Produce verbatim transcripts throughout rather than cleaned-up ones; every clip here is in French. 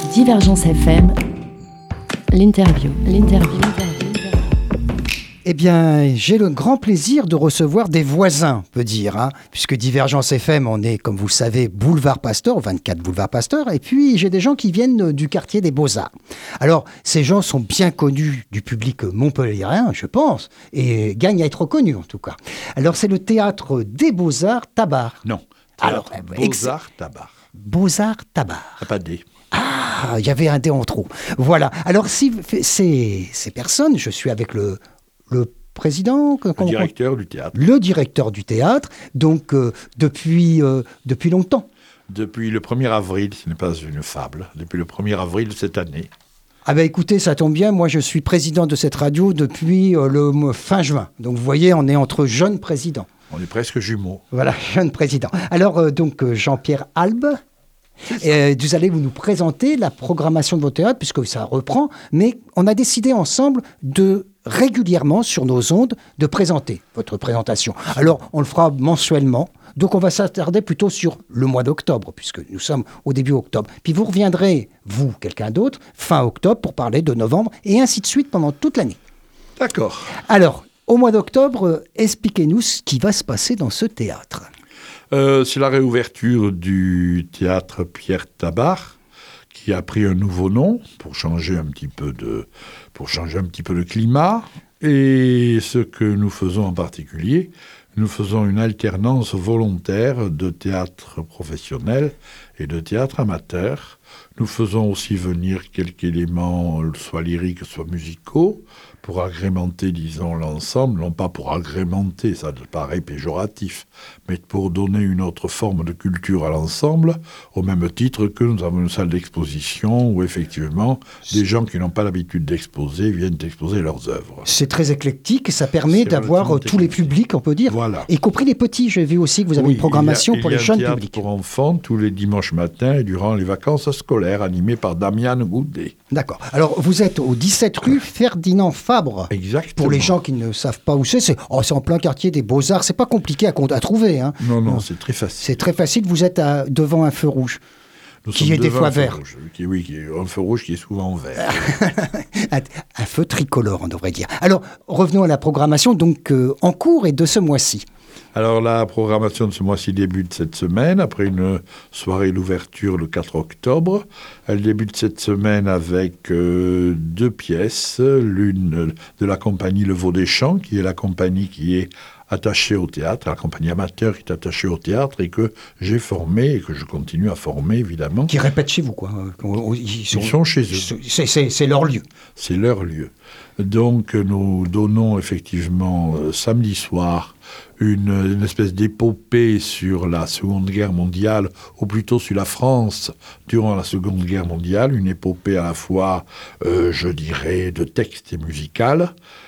Divergence F M, l'interview, l'interview. Eh bien, j'ai le grand plaisir de recevoir des voisins, on peut dire, hein, puisque Divergence F M, on est, comme vous le savez, boulevard Pasteur, vingt-quatre boulevard Pasteur, et puis j'ai des gens qui viennent du quartier des Beaux-Arts. Alors, ces gens sont bien connus du public montpelliérain, je pense, et gagnent à être reconnus, en tout cas. Alors, c'est le théâtre des Beaux-Arts Tabar. Non, Alors, Beaux-Arts Tabar. Beaux-Arts Tabar. Pas D. Ah, il y avait un dé en trop. Voilà. Alors, si ces, ces personnes, je suis avec le... le président, le directeur du théâtre. Le directeur du théâtre, donc euh, depuis, euh, depuis longtemps. Depuis le premier avril, ce n'est pas une fable, depuis le premier avril de cette année. Ah ben écoutez, ça tombe bien, moi je suis président de cette radio depuis euh, le fin juin. Donc vous voyez, on est entre jeunes présidents. On est presque jumeaux. Voilà, jeunes présidents. Alors euh, donc euh, Jean-Pierre Albe, euh, vous allez vous nous présenter la programmation de votre théâtre, puisque ça reprend, mais on a décidé ensemble de régulièrement sur nos ondes de présenter votre présentation. Alors, on le fera mensuellement. Donc, on va s'attarder plutôt sur le mois d'octobre, puisque nous sommes au début octobre. Puis vous reviendrez, vous, quelqu'un d'autre, fin octobre, pour parler de novembre, et ainsi de suite pendant toute l'année. D'accord. Alors, au mois d'octobre, expliquez-nous ce qui va se passer dans ce théâtre. Euh, c'est la réouverture du théâtre Pierre Tabar, qui a pris un nouveau nom pour changer un petit peu de, pour changer un petit peu le climat. Et ce que nous faisons en particulier, nous faisons une alternance volontaire de théâtre professionnel et de théâtre amateur. Nous faisons aussi venir quelques éléments, soit lyriques, soit musicaux, pour agrémenter, disons, l'ensemble, non pas pour agrémenter, ça paraît péjoratif, mais pour donner une autre forme de culture à l'ensemble, au même titre que nous avons une salle d'exposition où, effectivement, des gens qui n'ont pas l'habitude d'exposer viennent exposer leurs œuvres. C'est très éclectique, ça permet C'est d'avoir tous les publics, on peut dire, voilà. Y compris les petits. J'ai vu aussi que vous avez oui, une programmation il y a, pour il y a les jeunes un théâtre publics. Pour enfants, tous les dimanches matins et durant les vacances scolaires, animé par Damian Goudet. D'accord. Alors, vous êtes au dix-sept rue Ferdinand Fabre. Exactement. Pour les gens qui ne savent pas où c'est, c'est, oh, c'est en plein quartier des Beaux-Arts. C'est pas compliqué à, à trouver. Hein. Non, non, non, c'est très facile. C'est très facile. Vous êtes à, devant un feu rouge. Nous qui est des fois vert. Rouge, qui, oui, qui est un feu rouge qui est souvent vert. un, un feu tricolore, on devrait dire. Alors, revenons à la programmation, donc euh, en cours et de ce mois-ci. Alors, la programmation de ce mois-ci débute cette semaine, après une soirée d'ouverture le quatre octobre. Elle débute cette semaine avec euh, deux pièces, l'une de la compagnie Le Veau des Champs, qui est la compagnie qui est attachée au théâtre, la compagnie amateur qui est attachée au théâtre et que j'ai formé et que je continue à former, évidemment. Qui répètent chez vous, quoi. Ils sont, Ils sont chez eux. C'est, c'est, c'est leur lieu. C'est leur lieu. Donc, nous donnons effectivement euh, samedi soir une, une espèce d'épopée sur la Seconde Guerre mondiale, ou plutôt sur la France durant la Seconde Guerre mondiale, une épopée à la fois, euh, je dirais, de texte et musicale.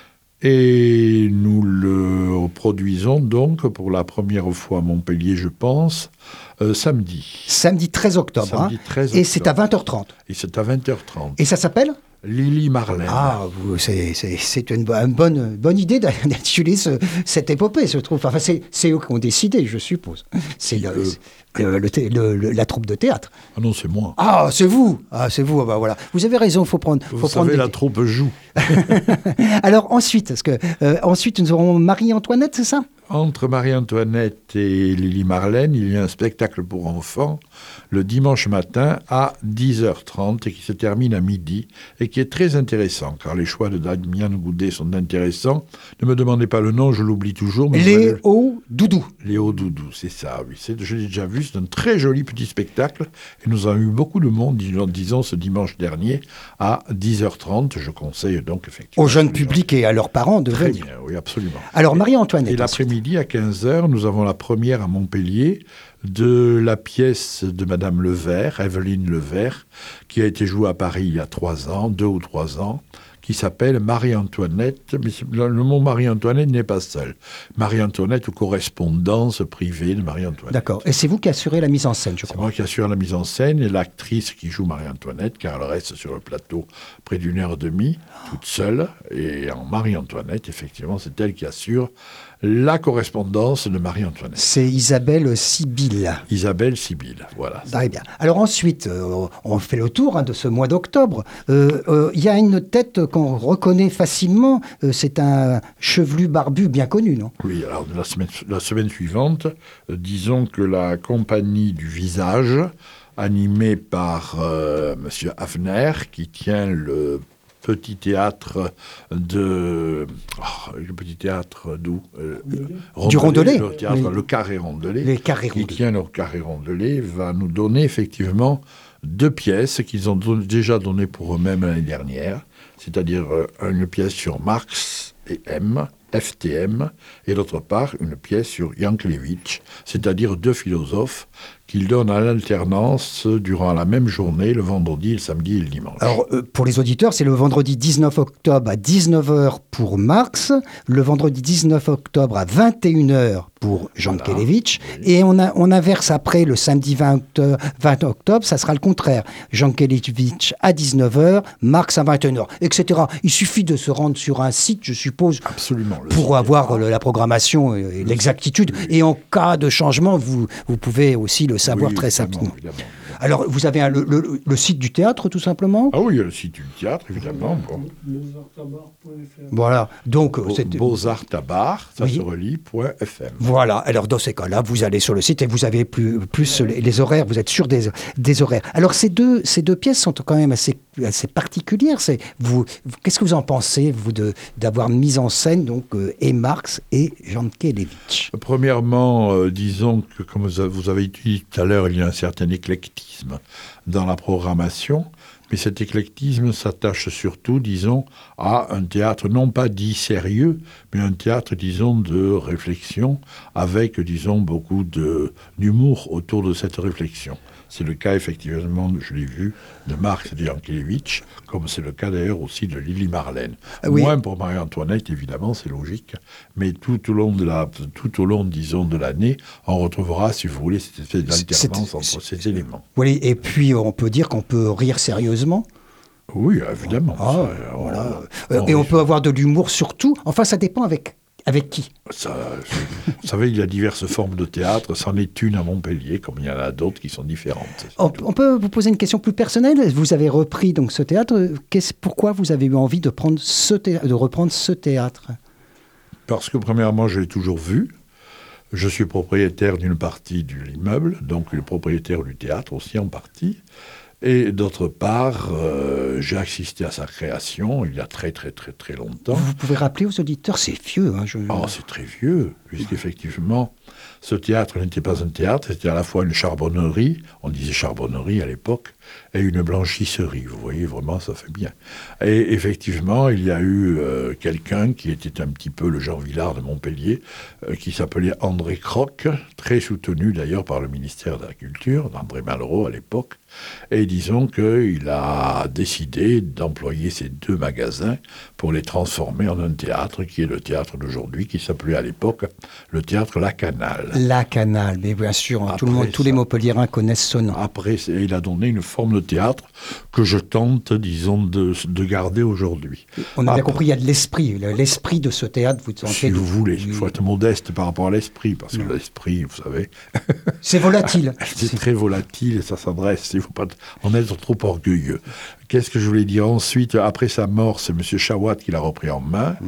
Et nous le produisons donc pour la première fois à Montpellier, je pense, euh, samedi. Samedi treize octobre. Samedi treize octobre. Et c'est à vingt heures trente. Et c'est à vingt heures trente. Et ça s'appelle ? Lily Marlène. Ah, c'est, c'est, c'est une, une bonne, bonne idée d'intituler ce, cette épopée, je trouve. Enfin, c'est, c'est eux qui ont décidé, je suppose. C'est, le, c'est le, le, le, la troupe de théâtre. Ah non, c'est moi. Ah, c'est vous. Ah, c'est vous. Ah, bah, voilà. Vous avez raison, il faut prendre. Vous faut savez, prendre la troupe joue. Alors ensuite, parce que euh, ensuite nous aurons Marie-Antoinette, c'est ça ? Entre Marie-Antoinette et Lily Marlène, il y a un spectacle pour enfants le dimanche matin à dix heures trente et qui se termine à midi et qui est très intéressant, car les choix de Damian Goudet sont intéressants. Ne me demandez pas le nom, je l'oublie toujours. Mais Léo Doudou. Léo Doudou, c'est ça, oui. C'est, je l'ai déjà vu, c'est un très joli petit spectacle et nous avons eu beaucoup de monde, disons, ce dimanche dernier à dix heures trente. Je conseille donc effectivement... Au jeune public et à leurs parents de très venir. Bien, oui, absolument. Alors Marie-Antoinette. Et l'après-midi, à quinze heures, nous avons la première à Montpellier de la pièce de Madame Levert, Evelyne Levert, qui a été jouée à Paris il y a trois ans, deux ou trois ans, qui s'appelle Marie-Antoinette. Mais le mot Marie-Antoinette n'est pas seul. Marie-Antoinette ou correspondance privée de Marie-Antoinette. D'accord. Et c'est vous qui assurez la mise en scène, je C'est crois. moi qui assure la mise en scène et l'actrice qui joue Marie-Antoinette, car elle reste sur le plateau près d'une heure et demie, toute seule. Et en Marie-Antoinette, effectivement, c'est elle qui assure la correspondance de Marie-Antoinette. C'est Isabelle Sibylle. Isabelle Sibylle, voilà. Très bien. Alors ensuite, euh, on fait le tour hein, de ce mois d'octobre. Il euh, euh, y a une tête qu'on reconnaît facilement. Euh, c'est un chevelu barbu bien connu, non? Oui, alors la semaine, la semaine suivante, euh, disons que la compagnie du visage, animée par euh, M. Hafner, qui tient le petit théâtre de... Oh, le petit théâtre d'où euh, Rondelet, Du Rondelet. Le théâtre, Oui. le Carré Rondelet. Les carrés Qui rondelets. tient le Carré Rondelet, va nous donner effectivement deux pièces qu'ils ont don- déjà données pour eux-mêmes l'année dernière, c'est-à-dire euh, une pièce sur Marx et M, F T M, et d'autre part une pièce sur Jankélévitch, c'est-à-dire deux philosophes qu'ils donnent à l'alternance durant la même journée, le vendredi, le samedi et le dimanche. Alors, euh, pour les auditeurs, c'est le vendredi dix-neuf octobre à dix-neuf heures pour Marx, le vendredi dix-neuf octobre à vingt et une heures pour Jankélévitch, Voilà. et on, a, on inverse après le samedi vingt octobre, ça sera le contraire. Jankélévitch à dix-neuf heures, Marx à vingt et une heures, et cetera. Il suffit de se rendre sur un site, je suppose, Absolument. le pour site avoir est- euh, la programmation et l'exactitude. Et en cas de changement, vous, vous pouvez aussi le savoir Oui, très évidemment, rapidement. évidemment. Alors, vous avez un- le, le- le site du théâtre, tout simplement. Ah oui, il y a le site du théâtre, évidemment. Bon. Voilà. Donc, euh, c'est- Beaux-Arts Tabar, ça Oui. se relie, point F M. Voilà. Alors, dans ces cas-là, vous allez sur le site et vous avez plus, plus les, les horaires. Vous êtes sûr des, des horaires. Alors, ces deux, ces deux pièces sont quand même assez, assez particulières. C'est, vous, vous- qu'est-ce que vous en pensez, vous, de, d'avoir mis en scène donc, euh, et Marx et Jankélévitch? Premièrement, euh, disons que, comme vous a- vous avez dit tout à l'heure, il y a un certain éclectisme dans la programmation, mais cet éclectisme s'attache surtout, disons, à un théâtre non pas dit sérieux, mais un théâtre, disons, de réflexion, avec, disons, beaucoup de, d'humour autour de cette réflexion. C'est le cas, effectivement, je l'ai vu, de Marx et de Jankélévitch, comme c'est le cas d'ailleurs aussi de Lili Marlène. Ah oui. Moins pour Marie-Antoinette, évidemment, c'est logique, mais tout au long de la, tout au long, disons, de l'année, on retrouvera, si vous voulez, cette espèce d'alternance C'est- entre ces éléments. Oui, et puis on peut dire qu'on peut rire sérieusement. Oui, évidemment. Ah, Ça, on- voilà. on- Euh, et on peut avoir de l'humour surtout. Enfin, ça dépend avec, avec qui. Ça, vous savez, il y a diverses formes de théâtre. C'en est une à Montpellier, comme il y en a d'autres qui sont différentes. On, on peut vous poser une question plus personnelle. Vous avez repris donc ce théâtre. Qu'est-ce, pourquoi vous avez eu envie de, prendre ce thé- de reprendre ce théâtre? Parce que, premièrement, je l'ai toujours vu. Je suis propriétaire d'une partie de l'immeuble, donc le propriétaire du théâtre aussi en partie. Et d'autre part, euh, j'ai assisté à sa création il y a très très très très longtemps. Vous pouvez rappeler aux auditeurs, c'est vieux. Hein, je... Oh, c'est très vieux, puisqu'effectivement, ce théâtre n'était pas un théâtre, c'était à la fois une charbonnerie, on disait charbonnerie à l'époque, et une blanchisserie. Vous voyez, vraiment, ça fait bien. Et effectivement, il y a eu euh, quelqu'un qui était un petit peu le Jean Villard de Montpellier, euh, qui s'appelait André Croc, très soutenu d'ailleurs par le ministère de la Culture, d'André Malraux à l'époque. Et disons qu'il a décidé d'employer ces deux magasins pour les transformer en un théâtre qui est le théâtre d'aujourd'hui, qui s'appelait à l'époque le théâtre La Canale. La Canale, mais bien sûr, hein, tout le Après monde, tous les ça- Montpelliérains connaissent ce nom. Après, c'est- il a donné une forme de théâtre que je tente, disons, de, de garder aujourd'hui. On a bien Après- compris, il y a de l'esprit. Le- L'esprit de ce théâtre, vous sentez. Si de- vous voulez, Oui. il faut être modeste par rapport à l'esprit, parce que l'esprit, vous savez, C'est volatile. c'est très volatile et ça s'adresse. Il ne faut pas en être trop orgueilleux. Qu'est-ce que je voulais dire ensuite? Après sa mort, c'est M. Chawat qui l'a repris en main.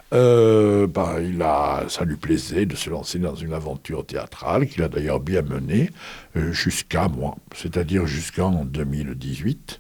Euh, bah, il a, ça lui plaisait de se lancer dans une aventure théâtrale qu'il a d'ailleurs bien menée euh, jusqu'à moi, c'est-à-dire jusqu'en deux mille dix-huit.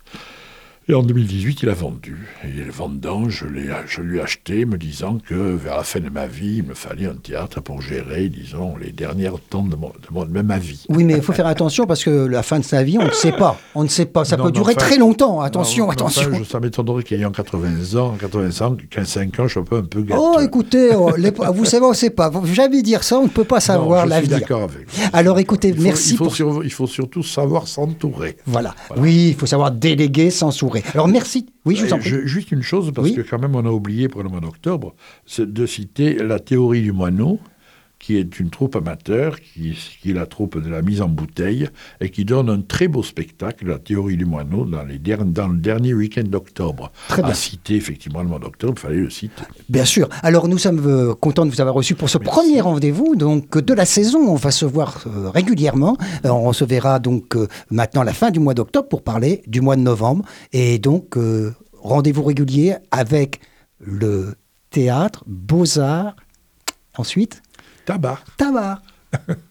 Et en deux mille dix-huit, il a vendu. Et le vendant, je, l'ai, je lui ai acheté, me disant que vers la fin de ma vie, il me fallait un théâtre pour gérer, disons, les dernières temps de, mon, de, mon, de ma vie. Oui, mais il faut faire attention parce que la fin de sa vie, on ne sait pas. On ne sait pas. Ça Non, peut mais durer enfin- très longtemps. Attention, Non, mais attention. enfin, je- ça m'étonnerait qu'ayant quatre-vingts ans, quatre-vingt-cinq, quinze-cinq ans, je sois pas un peu gâteux. Oh, écoutez, oh, les- vous savez, on ne sait pas. Faut jamais dire ça, on ne peut pas Non, savoir je suis l'avenir. d'accord avec vous. Alors, écoutez, Il faut, merci il faut, pour... sur- il faut surtout savoir s'entourer. Voilà. Oui, il faut savoir déléguer, s'ensourer. Alors merci. Oui, je vous en prie. Je- juste une chose, parce Oui. que quand même on a oublié pour le mois d'octobre, c'est de citer la théorie du moineau, qui est une troupe amateur, qui, qui est la troupe de la mise en bouteille, et qui donne un très beau spectacle, la théorie du moineau, dans, les der- dans le dernier week-end d'octobre. Très bien. À citer effectivement le mois d'octobre, il fallait le citer. Bien sûr. Alors nous sommes euh, contents de vous avoir reçu pour ce Merci. premier rendez-vous donc de la saison. On va se voir euh, régulièrement. Euh, on se verra donc euh, maintenant à la fin du mois d'octobre pour parler du mois de novembre. Et donc euh, rendez-vous régulier avec le théâtre, Beaux-Arts, ensuite Tabac. Tabac.